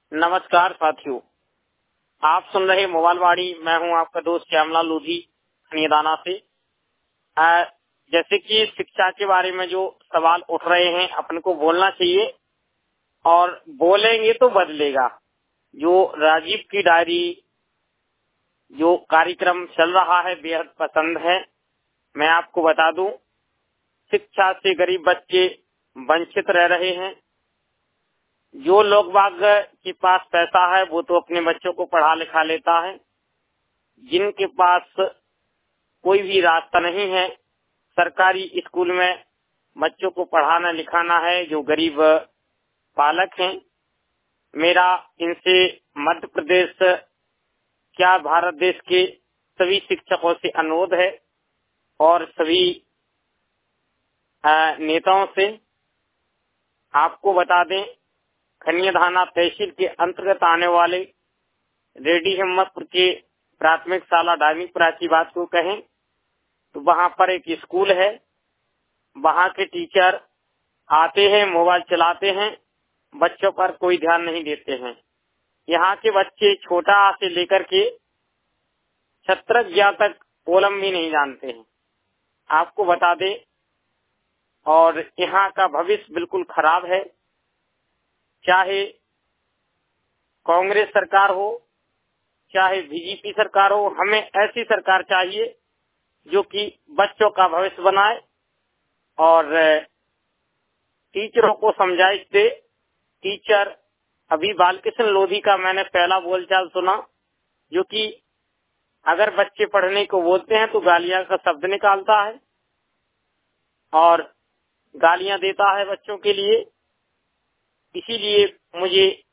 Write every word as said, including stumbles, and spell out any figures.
नमस्कार साथियों, आप सुन रहे मोबाइल वाणी। मैं हूं आपका दोस्त श्यामलाल लोधी खनियादाना से। आ, जैसे कि शिक्षा के बारे में जो सवाल उठ रहे हैं, अपन को बोलना चाहिए और बोलेंगे तो बदलेगा। जो राजीव की डायरी जो कार्यक्रम चल रहा है बेहद पसंद है। मैं आपको बता दूं, शिक्षा से गरीब बच्चे वंचित रह रहे हैं। जो लोग बाग के पास पैसा है वो तो अपने बच्चों को पढ़ा लिखा लेता है। जिनके पास कोई भी रास्ता नहीं है, सरकारी स्कूल में बच्चों को पढ़ाना लिखाना है, जो गरीब पालक हैं, मेरा इनसे मध्य प्रदेश क्या भारत देश के सभी शिक्षकों से अनुरोध है और सभी नेताओं से। आपको बता दें, खनियादाना तहसील के अंतर्गत आने वाले रेडी हिम्मतपुर के प्राथमिक शाला डायनीपुरा की बात को कहें तो वहां पर एक स्कूल है। वहां के टीचर आते हैं, मोबाइल चलाते हैं, बच्चों पर कोई ध्यान नहीं देते हैं। यहाँ के बच्चे छोटा से लेकर के छत्रक ज्ञा तक कोलम भी नहीं जानते हैं, आपको बता दें। और यहाँ का भविष्य बिल्कुल खराब है। चाहे कांग्रेस सरकार हो, चाहे बीजेपी सरकार हो, हमें ऐसी सरकार चाहिए जो कि बच्चों का भविष्य बनाए और टीचरों को समझाइश दे। टीचर अभी बालकृष्ण लोधी का मैंने पहला बोलचाल सुना, जो कि अगर बच्चे पढ़ने को बोलते हैं तो गालियां का शब्द निकालता है और गालियां देता है बच्चों के लिए। इसीलिए मुझे